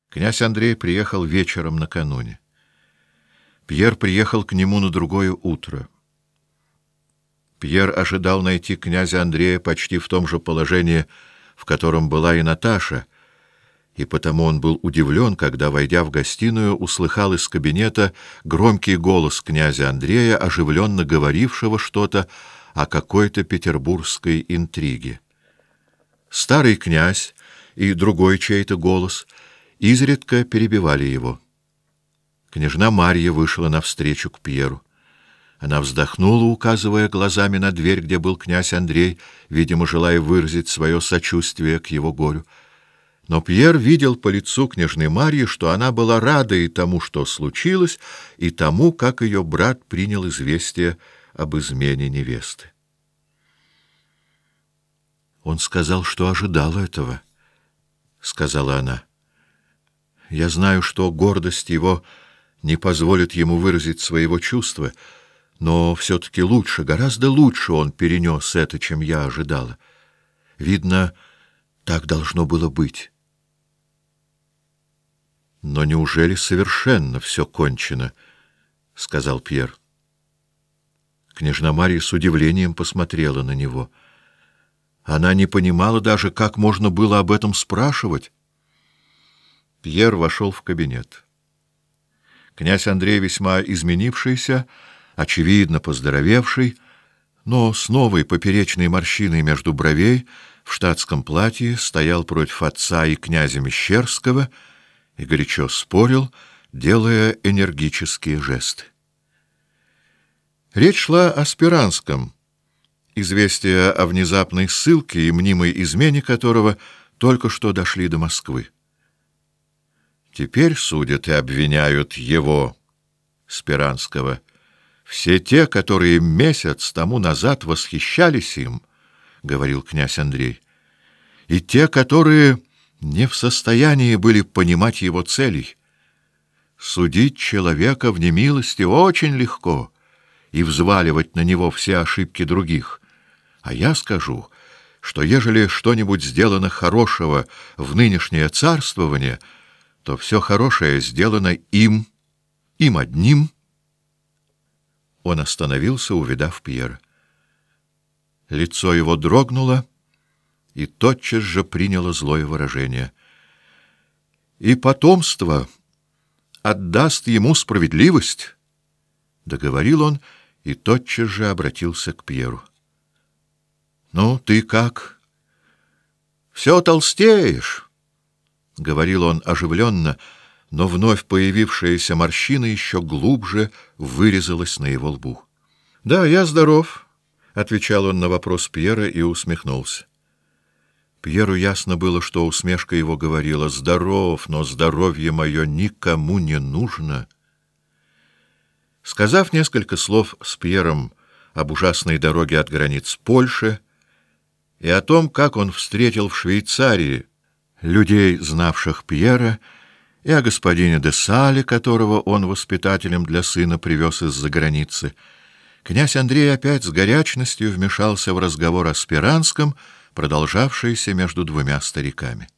Князь Андрей приехал вечером накануне. Пьер приехал к нему на другое утро. Пьер ожидал найти князя Андрея почти в том же положении, в котором была и Наташа, и потому он был удивлен, когда, войдя в гостиную, услыхал из кабинета громкий голос князя Андрея, оживленно говорившего что-то о какой-то петербургской интриге. Старый князь и другой чей-то голос изредка перебивали его. Княжна Марья вышла навстречу к Пьеру. Она вздохнула, указывая глазами на дверь, где был князь Андрей, видимо, желая выразить свое сочувствие к его горю. Но Пьер видел по лицу княжны Марьи, что она была рада и тому, что случилось, и тому, как ее брат принял известие об измене невесты. «Он сказал, что ожидал этого», — сказала она. «Я знаю, что гордость его не позволит ему выразить своего чувства, но все-таки лучше, гораздо лучше он перенес это, чем я ожидала. Видно, так должно было быть». «Но неужели совершенно все кончено?» — сказал Пьер. Княжна Марья с удивлением посмотрела на него. Она не понимала даже, как можно было об этом спрашивать. Пьер вошел в кабинет. Князь Андрей, весьма изменившийся, очевидно поздоровевший, но с новой поперечной морщиной между бровей, в штатском платье, стоял против отца и князя Мещерского и горячо спорил, делая энергические жесты. Речь шла о Спиранском, известия о внезапной ссылке и мнимой измене которого только что дошли до Москвы. Теперь судят и обвиняют его, Спиранского, все те, которые месяц тому назад восхищались им, — говорил князь Андрей, — и те, которые не в состоянии были понимать его целей. Судить человека в немилости очень легко и взваливать на него все ошибки других. А я скажу, что ежели что-нибудь сделано хорошего в нынешнее царствование, то все хорошее сделано им одним. Он остановился, увидав Пьера. Лицо его дрогнуло и тотчас же приняло злое выражение. «И потомство отдаст ему справедливость», — договорил он и тотчас же обратился к Пьеру. «Ну, ты как? Все толстеешь», — говорил он оживленно, но вновь появившаяся морщина еще глубже вырезалась на его лбу. «Да, я здоров», — отвечал он на вопрос Пьера и усмехнулся. Пьеру ясно было, что усмешка его говорила: «Здоров, но здоровье мое никому не нужно». Сказав несколько слов с Пьером об ужасной дороге от границ Польши и о том, как он встретил в Швейцарии людей, знавших Пьера, и о господине де Сале, которого он воспитателем для сына привез из-за границы, князь Андрей опять с горячностью вмешался в разговор о Спиранском, продолжавшийся между двумя стариками.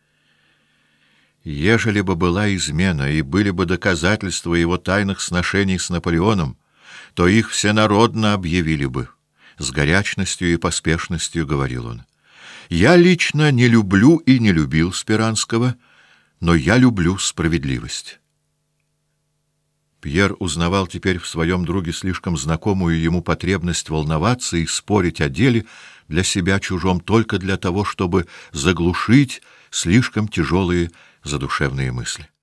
«Ежели бы была измена и были бы доказательства его тайных сношений с Наполеоном, то их всенародно объявили бы», — с горячностью и поспешностью говорил он. «Я лично не люблю и не любил Спиранского, но я люблю справедливость». Пьер узнавал теперь в своем друге слишком знакомую ему потребность волноваться и спорить о деле для себя чужом только для того, чтобы заглушить слишком тяжелые задушевные мысли.